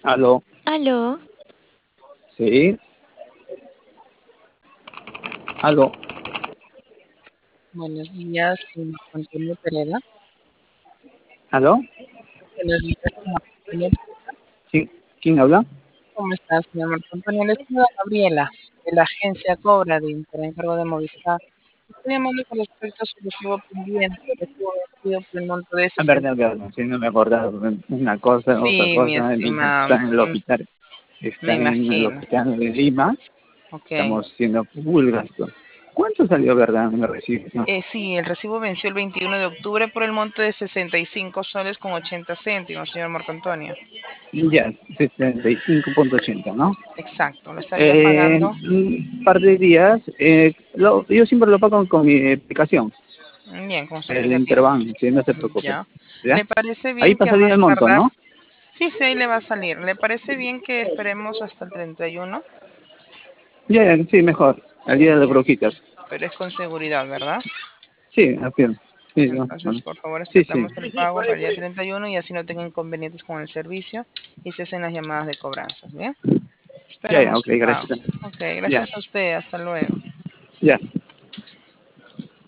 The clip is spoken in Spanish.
Aló, Aló, sí, aló, Buenos días, señor Antonio Pereda. aló, Buenos días, señor Antonio. ¿quién habla? ¿Cómo está, señor Marco Antonio? Le saluda Gabriela, de la agencia Cobra de Encargo de Movistar. Estoy llamando con respecto a su recibo pendiente, recibo vencido por el monto de A ver, 60. si no me acordaba, una cosa, otra Sí, mi cosa, mi hija estimado, está me en el imagino. hospital de Lima, Ok. estamos haciendo full gasto. ¿Cuánto salió, verdad, me recibo? No, Sí, el recibo venció el 21 de octubre por el monto de 65 soles con 80 céntimos, señor Marco Antonio. ya, 75.80, ¿no? Exacto, lo estaría pagando. Un par de días, yo siempre lo pago con mi aplicación, Bien, con su el aplicativo. Interbank, sí, no se preocupe, Ya. ¿ya? ¿Le parece Ahí bien que a pasaría más el monto, tardar? ¿no? Sí, sí, ahí le va a salir. ¿Le parece bien que esperemos hasta el 31? Ya, sí, mejor, el día de las Ya. brujitas. Pero es con seguridad, ¿verdad? Sí, afirmo. Sí, no, Entonces, bueno. por favor, Sí, sí. aceptamos el pago para el día 31 y así no tenga inconvenientes con el servicio y se hacen las llamadas de cobranzas, ¿bien? Ya, Esperamos ok, su pago. gracias. Ok, Ya, gracias a usted. Hasta luego. ya.